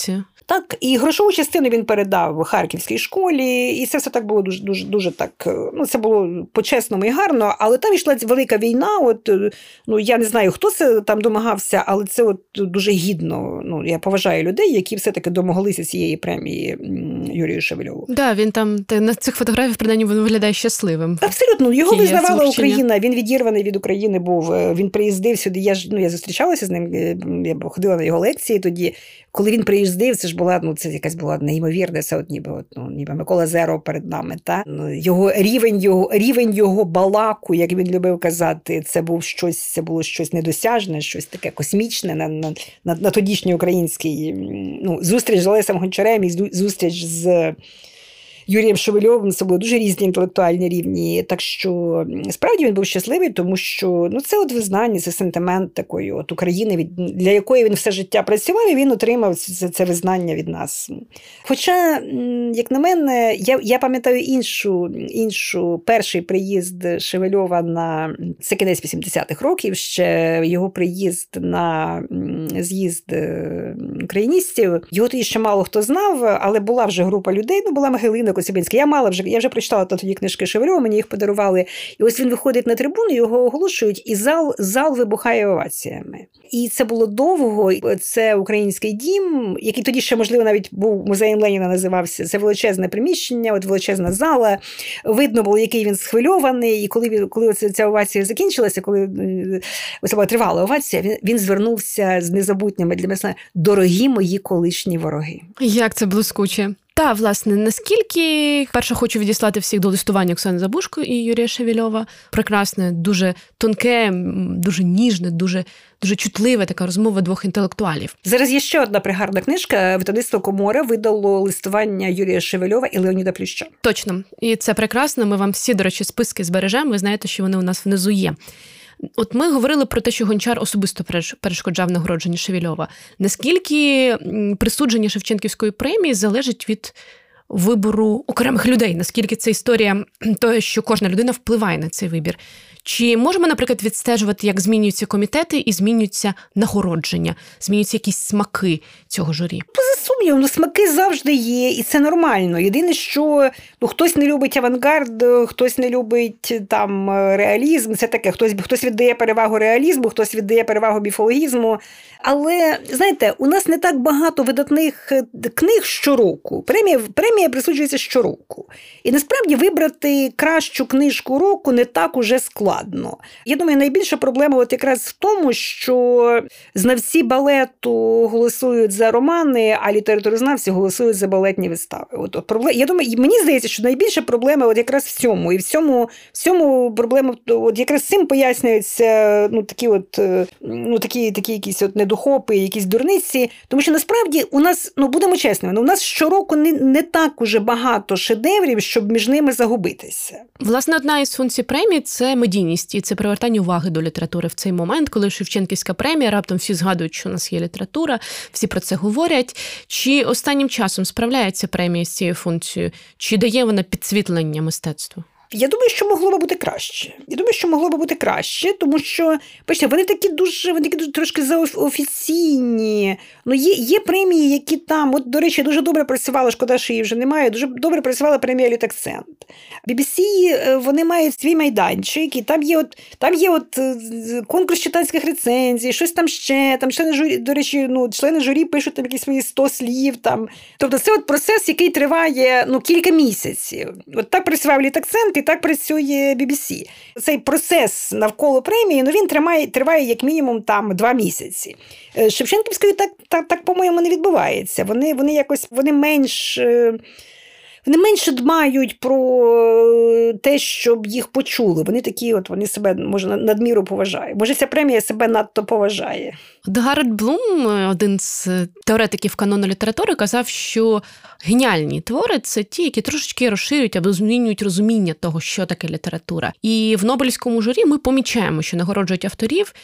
Так, і грошову частину він передав Харківській школі, і це все так було дуже, дуже, дуже так, ну, це було по-чесному і гарно, але там йшла велика війна, от, ну, я не знаю, хто це там домагався, але це от дуже гідно, ну, я поважаю людей, які все-таки домоглися цієї премії Юрію Шевельову. Так, да, він там, на цих фотографіях, принаймні, він виглядає щасливим. Абсолютно, його визнавала Україна, він відірваний від України був, він приїздив сюди, я ж, ну, я зустрічалася з ним, я ходила на його лекції тоді, коли він приїздив, це ж була, ну, це якась була неймовірна, це от ніби, от, ну, ніби Микола Зеро перед нами, та? Його рівень, його, рівень його балаку, як він любив казати, це був щось, це було щось недосяжне, щось таке космічне на, на, на, на тодішній українській, ну, зустріч з Олесем Гончарем і зустріч з Юрієм Шевельовим, це були дуже різні інтелектуальні рівні. Так що, справді, він був щасливий, тому що, ну, це от визнання, це сентимент такої от України, від, для якої він все життя працював, і він отримав це, це визнання від нас. Хоча, як на мене, я, я пам'ятаю іншу, іншу, перший приїзд Шевельова на, це кінець вісімдесятих років, ще його приїзд на з'їзд україністів. Його тоді ще мало хто знав, але була вже група людей, ну, була Могилина Коцюбинська. Я мала вже, я вже прочитала тоді книжки Шевельова, мені їх подарували. І ось він виходить на трибуну, його оголошують, і зал, зал вибухає оваціями. І це було довго. Це Український дім, який тоді ще, можливо, навіть був музеєм Леніна називався. Це величезне приміщення, от величезна зала. Видно було, який він схвильований. І коли, коли ця овація закінчилася, коли ось була тривала овація, він, він звернувся з незабутніми для мене: дорогі мої колишні вороги. Як це блискуче. Та, власне, наскільки, перше, хочу відіслати всіх до листування Оксани Забужко і Юрія Шевельова. Прекрасне, дуже тонке, дуже ніжне, дуже, дуже чутливе така розмова двох інтелектуалів. Зараз є ще одна пригарна книжка. Видавництво Комора видало листування Юрія Шевельова і Леоніда Плюща. Точно. І це прекрасно. Ми вам всі, до речі, списки збережемо. Ви знаєте, що вони у нас внизу є. От ми говорили про те, що Гончар особисто перешкоджав нагородженню Шевельова. Наскільки присудження Шевченківської премії залежить від вибору окремих людей? Наскільки це історія того, що кожна людина впливає на цей вибір? Чи можемо, наприклад, відстежувати, як змінюються комітети і змінюються нагородження, змінюються якісь смаки цього журі? Поза сумнівом, ну, смаки завжди є, і це нормально. Єдине, що ну, хтось не любить авангард, хтось не любить там реалізм, це таке, хтось, хтось віддає перевагу реалізму, хтось віддає перевагу міфологізму. Але, знаєте, у нас не так багато видатних книг щороку. Премія, премія присуджується щороку. І насправді вибрати кращу книжку року не так уже складно. Я думаю, найбільша проблема от якраз в тому, що знавці балету голосують за романи, а літературознавці голосують за балетні вистави. От, от проблема. Я думаю, мені здається, що найбільша проблема от якраз в цьому. І в цьому, в цьому проблема, от якраз цим пояснюється ну, такі от, ну, такі, такі якісь от недохопи, якісь дурниці. Тому що насправді у нас, ну будемо чесними, у нас щороку не, не так уже багато шедеврів, щоб між ними загубитися. Власне, одна із функцій премії – це медійність, і це привертання уваги до літератури в цей момент, коли Шевченківська премія, раптом всі згадують, що у нас є література, всі про це говорять. Чи останнім часом справляється премія з цією функцією? Чи дає вона підсвітлення мистецтву? Я думаю, що могло би бути краще. Я думаю, що могло би бути краще, тому що, бачите, вони такі дуже, вони такі дуже трошки заофіційні. Ну, є, є премії, які там, от, до речі, дуже добре працювала, шкода, що її вже немає, дуже добре працювала премія Літакцент. бі бі сі, вони мають свій майданчик, і там є от, там є от конкурс читацьких рецензій, щось там ще, там члени журі, до речі, ну, члени журі пишуть там якісь свої сто слів, там. Тобто це от процес, який триває, ну, кілька місяців. От так працював Літакцент, і так працює бі бі сі. Цей процес навколо премії, ну, він триває, триває як мінімум там два місяці. Шевченківською так, так, так, по-моєму, не відбувається. Вони, вони якось, вони менш... Вони менше дбають про те, щоб їх почули. Вони такі, от вони себе, може, надміру поважають. Може, ця премія себе надто поважає. Гарольд Блум, один з теоретиків канону літератури, казав, що геніальні твори – це ті, які трошечки розширюють або змінюють розуміння того, що таке література. І в Нобелівському журі ми помічаємо, що нагороджують авторів,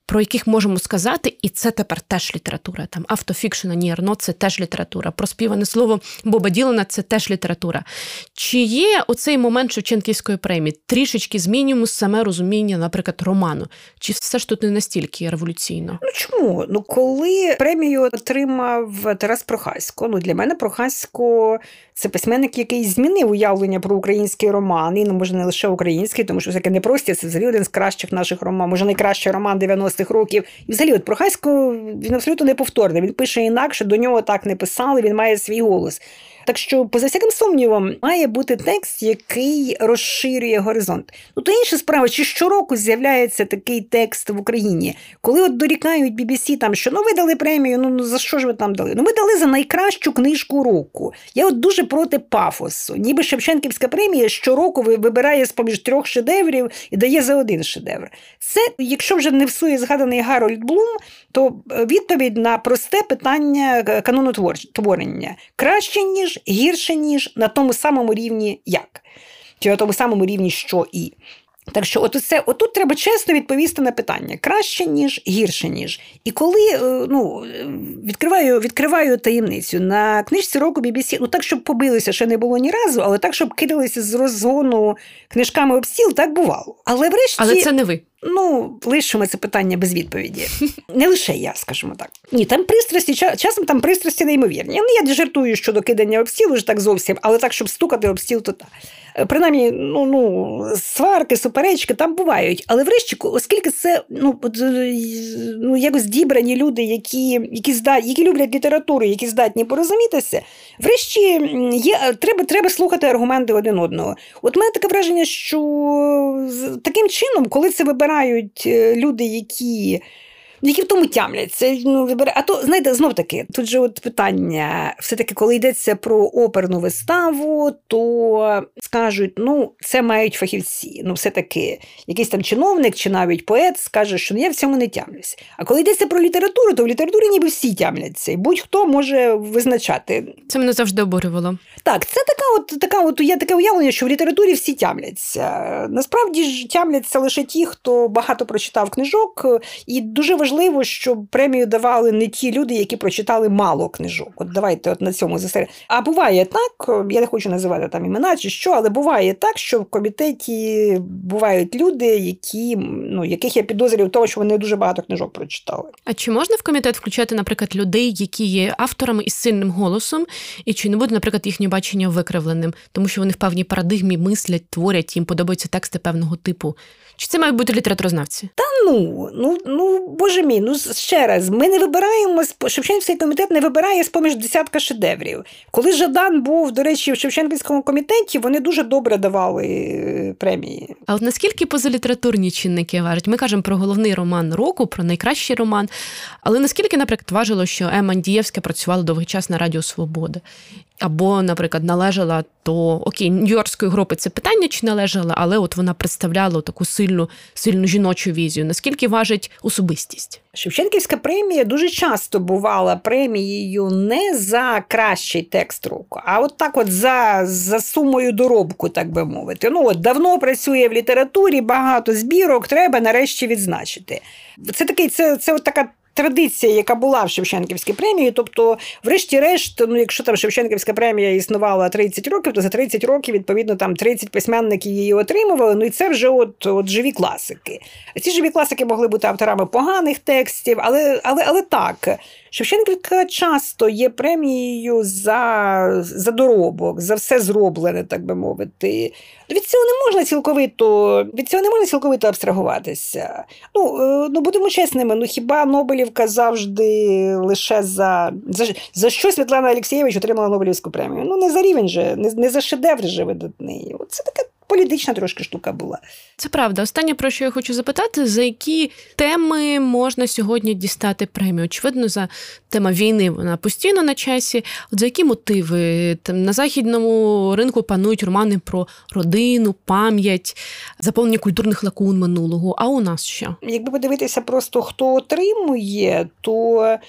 про яких можемо сказати, і це тепер теж література. Там автофікшн Ані Ерно – це теж література. Проспіване слово Боба Ділана – це теж література. Чи є оцей момент Шевченківської премії? Трішечки змінюємо саме розуміння, наприклад, роману. Чи все ж тут не настільки революційно? Ну чому? Ну коли премію отримав Тарас Прохасько, ну для мене Прохасько – це письменник, який змінив уявлення про український роман. І, ну, може, не лише український, тому що всяке непрості, це взагалі один з кращих наших романів, може, найкращий роман дев'яностих років. І взагалі, от Прохасько, він абсолютно неповторний. Він пише інакше, до нього так не писали, він має свій голос. Так що, поза всяким сумнівом, має бути текст, який розширює горизонт. Ну, то інша справа, чи щороку з'являється такий текст в Україні? Коли от дорікають бі бі сі, там, що ну ви дали премію, ну, ну за що ж ви там дали? Ну, ми дали за найкращу книжку року. Я от дуже проти пафосу. Ніби Шевченківська премія щороку вибирає з-поміж трьох шедеврів і дає за один шедевр. Це, якщо вже не всує згаданий Гарольд Блум, то відповідь на просте питання канону творення. Краще, ніж, гірше, ніж, на тому самому рівні як. Чи на тому самому рівні що і. Так що от це, отут треба чесно відповісти на питання. Краще, ніж, гірше, ніж. І коли ну, відкриваю, відкриваю таємницю, на книжці року бі бі сі, ну так, щоб побилися, ще не було ні разу, але так, щоб кидалися з розгону книжками об стіл, так бувало. Але врешті... Але це не ви. Ну, лишимо це питання без відповіді. Не лише я, скажімо так. Ні, там пристрасті, часом там пристрасті неймовірні. Ну, я жартую щодо кидання об стіл, вже так зовсім, але так, щоб стукати об стіл, то так. Принаймні, ну, ну, сварки, суперечки там бувають. Але врешті, оскільки це ну, ну, якось дібрані люди, які, які, здат, які люблять літературу, які здатні порозумітися, врешті є, треба, треба слухати аргументи один одного. От в мене таке враження, що таким чином, коли це вибирають люди, які... які в тому тямляться. Ну, а то, знаєте, знов-таки, тут же от питання, все-таки, коли йдеться про оперну виставу, то скажуть, ну, це мають фахівці. Ну, все-таки, якийсь там чиновник чи навіть поет скаже, що ну, я в цьому не тямлюсь. А коли йдеться про літературу, то в літературі ніби всі тямляться. І будь-хто може визначати. Це мене завжди обурювало. Так, це така от, така от, є таке уявлення, що в літературі всі тямляться. Насправді ж тямляться лише ті, хто багато прочитав книжок, і дуже важливо, Важливо, щоб премію давали не ті люди, які прочитали мало книжок. От давайте от на цьому зосередимося. А буває так, я не хочу називати там імена чи що, але буває так, що в комітеті бувають люди, які, ну, яких я підозрюю в тому, що вони дуже багато книжок прочитали. А чи можна в комітет включати, наприклад, людей, які є авторами із сильним голосом, і чи не буде, наприклад, їхнє бачення викривленим, тому що вони в певній парадигмі мислять, творять, їм подобаються тексти певного типу? Чи це мають бути літературознавці? Та ну, ну, ну, боже мій, ну ще раз, ми не вибираємо, Шевченківський комітет не вибирає з-поміж десятка шедеврів. Коли Жадан був, до речі, в Шевченківському комітеті, вони дуже добре давали премії. А от наскільки позалітературні чинники важать? Ми кажемо про головний роман року, про найкращий роман, але наскільки, наприклад, важило, що Емма Андієвська працювала довгий час на Радіо Свобода? Або, наприклад, належала до, окей, нью-йоркської групи це питання, чи належала, але от вона представляла таку сильну, сильну жіночу візію. Наскільки важить особистість? Шевченківська премія дуже часто бувала премією не за кращий текст року, а от так от за, за сумою доробку, так би мовити. Ну от давно працює в літературі, багато збірок, треба нарешті відзначити. Це такий, це, це от така традиція, яка була в Шевченківській премії, тобто, врешті-решт, ну, якщо там Шевченківська премія існувала тридцять років, то за тридцять років, відповідно, там тридцять письменників її отримували, ну і це вже от, от живі класики. Ці живі класики могли бути авторами поганих текстів, але, але, але так, Шевченківська часто є премією за, за доробок, за все зроблене, так би мовити. Від цього не можна цілковито, від цього не можна цілковито абстрагуватися. Ну, ну будемо чесними, ну хіба Нобелівка завжди лише за, за, за що Світлана Алєксєєвич отримала Нобелівську премію? Ну, не за рівень же, не, не за шедевр же видатний. Це така політична трошки штука була. Це правда. Останнє, про що я хочу запитати, за які теми можна сьогодні дістати премію? Очевидно, за тема війни, вона постійно на часі. От за які мотиви? Там, на західному ринку панують романи про родину, пам'ять, заповнення культурних лакун минулого. А у нас що? Якби подивитися просто, хто отримує, то...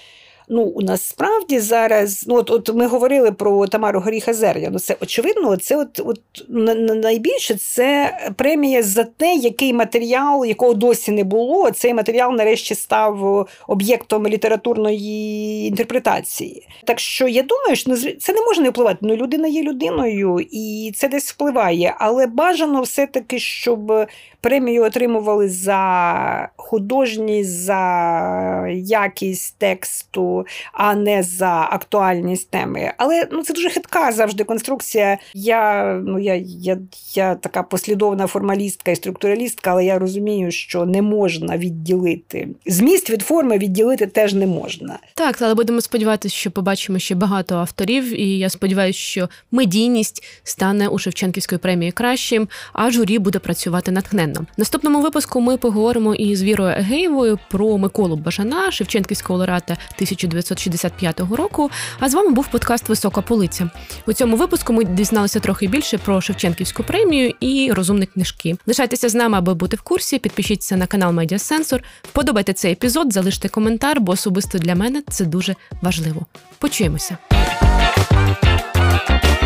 Ну, насправді зараз, ну, от, от ми говорили про Тамару Горіха-Зерня, ну, це очевидно, це от, от найбільше це премія за те, який матеріал, якого досі не було, цей матеріал нарешті став об'єктом літературної інтерпретації. Так що я думаю, що це не може не впливати. Ну, людина є людиною, і це десь впливає, але бажано все-таки, щоб премію отримували за художність, за якість тексту, а не за актуальність теми. Але ну, це дуже хитка завжди конструкція. Я, ну, я, я, я така послідовна формалістка і структуралістка, але я розумію, що не можна відділити. Зміст від форми відділити теж не можна. Так, але будемо сподіватися, що побачимо ще багато авторів, і я сподіваюся, що медійність стане у Шевченківської премії кращим, а журі буде працювати натхненно. В наступному випуску ми поговоримо із Вірою Егеєвою про Миколу Бажана, Шевченківського лауреата тисяча дев'ятсот шістдесят п'ятого року, а з вами був подкаст «Висока полиця». У цьому випуску ми дізналися трохи більше про Шевченківську премію і розумні книжки. Лишайтеся з нами, аби бути в курсі, підпишіться на канал Медіасенсор, вподобайте цей епізод, залиште коментар, бо особисто для мене це дуже важливо. Почуємося.